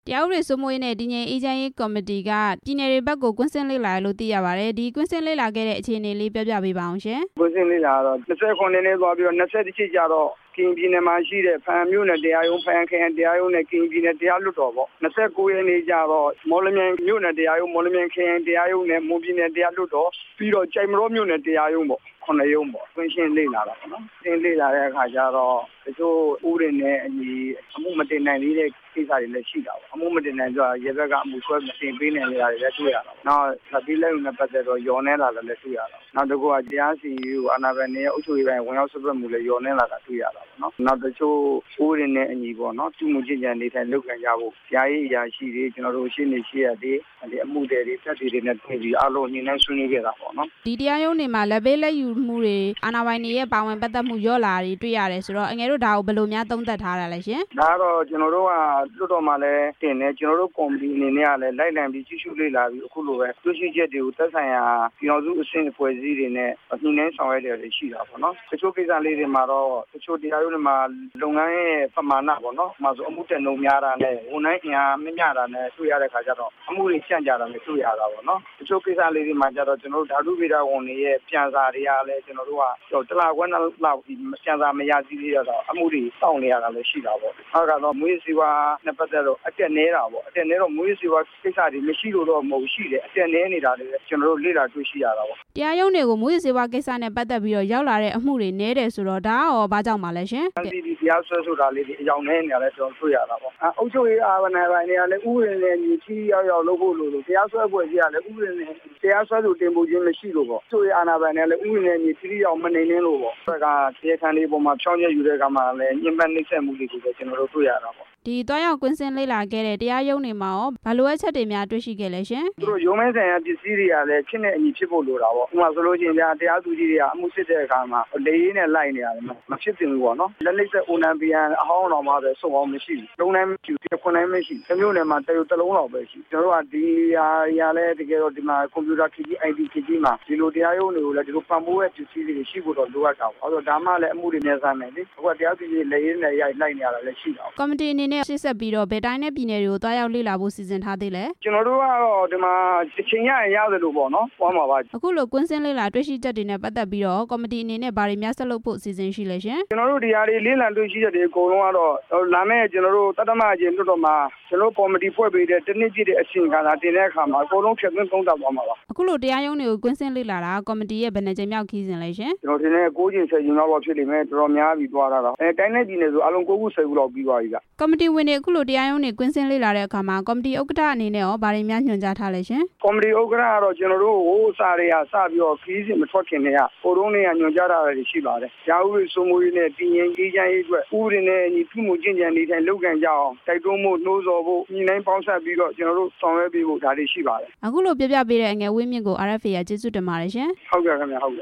တရားဥပဒေစိုးမိုးရေးနဲ့တည်ငြိမ်အေးချမ်းရေးကော်မတီကပြည်နယ်တွေဘက်ကိုကွင်းဆင်းလေ့လာလို့သိရပါတယ်ဒီကွင်းဆင်းလေ့လာခဲ့တဲ့အခြေအနေလေးပြောပြပေးပါအောင်ရှင်ကွင်းဆင်းလေ့လာတော့29နှစ်သွားပြီးတော့21ချက်ကြတော့ကရင်ပြည်နယ်မှာရှိတဲ့ဖန်မြို့နယ်တရားရုံးဖန်ခရိုင်တရားရုံးနဲ့ကရင်ပြည်နယ်တရားလွှတ်တော်ပေါ့29ရက်နေ့ကျတော့မော်လမြိုင်မြို့နယ်တရားရုံးမော်လမြိုင်ခရိုင်တရားရုံးနဲ့မွန်ပြည်နယ်တရားလွှတ်တော်ပြီးတော့ကြိုက်မရောမြို့နယ်တရားရုံးပေါ့9ရုံးပေါ့ကွင်းရှင်းလေ့လာတာပေါ့နော်ရှင်းလေ့လာတဲ့အခါကျတော့တချို့ဥပဒေနဲ့အညီအမှုမတင်နိုင်သေးတဲ့ကိစ္စတွေလည်းရှိတာပေါ့အမှုမတင်နိုင်ဆိုတော့ရဲဘက်ကအမှုဆွဲမတင်ပေးနိုင်နေတာတွေလည်းတွေ့ရတာပေါ့နောက်သတိလက်နဲ့ပတ်သက်တော့ယောနေလာလည်းတွေ့ရတာနောက်တစ်ခုကတရားစီရင်ကိုအာဏာပိုင်တွေရဲ့အုပ်ချုပ်ရေးပိုင်းဝင်ရောက်ဆွဲဖက်မှုလည်းယောနေလာတာတွေ့ရတာပေါ့နော်နောက်တချို့ဥပဒေနဲ့အညီပေါ့နော်သူ့မှုချင်းချန်နေထိုင်လုပ်ခံကြဖို့တရားရေးအရာရှိတွေကျွန်တော်တို့ရှင်းနေရှိရတဲ့ဒီအမှုတွေတက်တွေနဲ့တွေ့ပြီးအလုံးညှိနှိုင်းဆွေးနွေးခဲ့တာပေါ့နော်ဒီတရားရုံးတွေမှာလက်ပေးလက်ယူမှုတွေအာဏာပိုင်တွေရဲ့ပါဝင်ပတ်သက်မှုရော့လာတွေတွေ့ရတယ်ဆိုတော့အငယ်တို့ဒါကိုဘယ်လိုများသုံးသပ်ထားတာလဲရှင်ဒါကတော့ကျွန်တော်တို့ကလွှတ်တော်မှာလည်းတင်တယ်ကျွန်တော်တို့ကော်မတီအနေနဲ့ကလည်းလိုက်လံပြီးကြည့်ရှုလေ့လာပြီးအခုလိုပဲတွေ့ရှိချက်တွေကိုသက်ဆိုင်ရာပြည်တော်စုအဆင့်အဖွဲ့အစည်းတွေနဲ့ညှိနှိုင်းဆောင်ရွက်တယ်ရှိတာပေါ့နော်တချို့ကိစ္စလေးတွေမှာတော့တချို့တရားရုံးတွေမှာလုပ်ငန်းရဲ့ပမာဏပေါ့နော်မှာဆိုအမှုတက်နှုံများတာနဲ့ဝန်ထမ်းအင်အားမမျှတာနဲ့တွေ့ရတဲ့ခါကျတော့အမှုတွေကြန့်ကြတာလည်းတွေ့ရတာပေါ့နော်တချို့ကိစ္စလေးတွေမှာကျတော့ကျွန်တော်တို့ဓာတုဗေဒဝန်တွေရဲ့ပြန်စာတွေကလည်းကျွန်တော်တို့ကတလားခွဲနှစ်လောက်ပြန်စာမရသေးသေးတော့အမှုတွေစောင့်နေရတာလည်းရှိတာပေါ့အဲ့ကတော့မွေးစီဝါနဲ့ပတ်သက်တော့အတက်နေတာပေါ့အတက်နေတော့မွေးစီဝါကိစ္စတွေမရှိလို့တော့မဟုတ်ရှိတယ်အတက်နေနေတာတွေကျွန်တော်တို့လေ့လာတွေ့ရှိရတာပေါ့တရားရုံးတွေကိုမွေးစီဝါကိစ္စနဲ့ပတ်သက်ပြီးတော့ရောက်လာတဲ့အမှုတွေနဲတယ်ဆိုတော့ဒါရောဘာကြောင့်ပါလဲရှင်ဒီတရားစွဲဆိုတာလေးဒီအကြောင်းနဲ့နေရတယ်ကျွန်တော်တွေ့ရတာပေါ့အုပ်ချုပ်ရေးအာဏာပိုင်တွေကလည်းဥပဒေနဲ့ညီချီရောက်လုပ်ဖို့လို့တရားစွဲဖွဲ့ကြီးကလည်းဥပဒေနဲ့တရားစွဲဆိုတင်ပို့ခြင်းမရှိလို့ပေါ့ဆိုရအာဏာပိုင်တွေလည်းဥပဒေနဲ့ညီချီရောက်မနေနေလို့ပေါ့ဘက်ကတရားခံတွေပေါ်မှာဖြောင်းကျယူတဲ့ကမှလည်းညှဉ်းပန်းနှိပ်စက်မှုတွေကိုလည်းကျွန်တော်တို့တွေ့ရတာပေါ့ဒီတွားရောက်ကွင်းစင်းလေ့လာခဲ့တဲ့တရားရုံးတွေမှာရောဘာလိုအပ်ချက်တွေများတွေ့ရှိခဲ့လဲရှင်သူတို့ရုံးမဲဆိုင်ရာပစ္စည်းတွေကလည်းဖြစ်နေအညီဖြစ်ဖို့လိုတာပေါ့ဥပမာဆိုလို့ချင်းတရားသူကြီးတွေကအမှုစစ်တဲ့အခါမှာလေရေးနဲ့လိုက်နေရတယ်မဖြစ်သင့်ဘူးပေါ့နော်လက်လိပ်သက်အိုနံပြန်အဟောင်းတော်မှာပဲစုံအောင်မရှိဘူးလုံးတိုင်းမရှိဘူးခွန်းတိုင်းမရှိဘူးမျိုးနယ်မှာတလုံးလောက်ပဲရှိကျွန်တော်တို့ကဒီအရာလည်းတကယ်တော့ဒီမှာကွန်ပျူတာခေတ်ကြီး IT ခေတ်ကြီးမှာဒီလိုတရားရုံးတွေကိုလည်းဒီလိုပံ့ပိုးတဲ့ပစ္စည်းတွေရှိဖို့တော့လိုအပ်တာပေါ့အဲ့တော့ဒါမှလည်းအမှုတွေနဲ့ဆိုင်မယ်လေအခုကတရားသူကြီးလေရေးနဲ့လိုက်နေရတာလည်းရှိတာကော်မတီအနေနဲ့ရှေ့ဆက်ပြီးတော့ဘယ်တိုင်းနဲ့ပြည်နယ်တွေကိုတွားရောက်လေ့လာဖို့စီစဉ်ထားသေးလဲကျွန်တော်တို့ကတော့ဒီမှာတစ်ချိန်ရတယ်လို့ပေါ့နော်ပွားမှာပါအခုလိုကွင်းစင်းလေ့လာတွေ့ရှိချက်တွေနဲ့ပတ်သက်ပြီးတော့ကော်မတီအနေနဲ့ဘာတွေများဆက်လုပ်ဖို့စီစဉ်ရှိလဲရှင်ကျွန်တော်တို့ဒီဟာတွေလေ့လာတွေ့ရှိချက်တွေအကုန်လုံးကတော့လာမယ့်ကျွန်တော်တို့တတမအကျဉ်းလွှတ်တော်မှာကျွန်တော်ကော်မတီဖွဲ့ပေးတဲ့တနည်းပြည့်တဲ့အချိန်ခါလာတင်တဲ့အခါမှာအကုန်လုံးဖြတ်သွင်းသုံးသပ်သွားမှာပါအခုလိုတရားရုံးတွေကိုကွင်းစင်းလေ့လာတာကော်မတီရဲ့ဘယ်နှကြိမ်မြောက်ခီးစဉ်လဲရှင်ကျွန်တော်ဒီနေ့9ကြိမ်10ကြိမ်လောက်ဖြစ်နေမယ်တော်တော်များပြီးသွားတာတော့တိုင်းနဲ့ပြည်နယ်ဆိုအလုံး9ခု10ခုလောက်ပြီးသွားပြီကကော်မတီဝင်တွေအခုလိုတရားရုံးတွေကွင်းစင်းလေ့လာတဲ့အခါမှာကော်မတီဥက္ကဋ္ဌအနေနဲ့ရောဘာတွေများညွှန်ကြားထားလဲရှင်ကော်မတီဥက္ကဋ္ဌကတော့ကျွန်တော်တို့ဟိုစာတွေကစပြီးတော့ခီးစဉ်မထွက်ခင်တည်းကဟိုတုန်းကညွှန်ကြားထားတာတွေရှိပါတယ်ရာဥပဒေစိုးမိုးရေးနဲ့တည်ငြိမ်အေးချမ်းရေးအတွက်ဥပဒေနဲ့ညီပြုမှုကျင့်ကြံနေထိုင်လုပ်ကံကြအောင်တိုက်တွန်းမှုနှိုးဆော်ဖို့ညီနိုင်ပေါင်းဆက်ပြီးတော့ကျွန်တော်တို့ဆောင်ရွက်ပေးဖို့ဒါတွေရှိပါတယ်အခုလိုပြပြပေးတဲ့အငယ်ဝင်းမြင့်ကို RFA ရကျေးဇူးတင်ပါတယ်ရှင်ဟုတ်ကဲ့ခင်ဗျာဟုတ်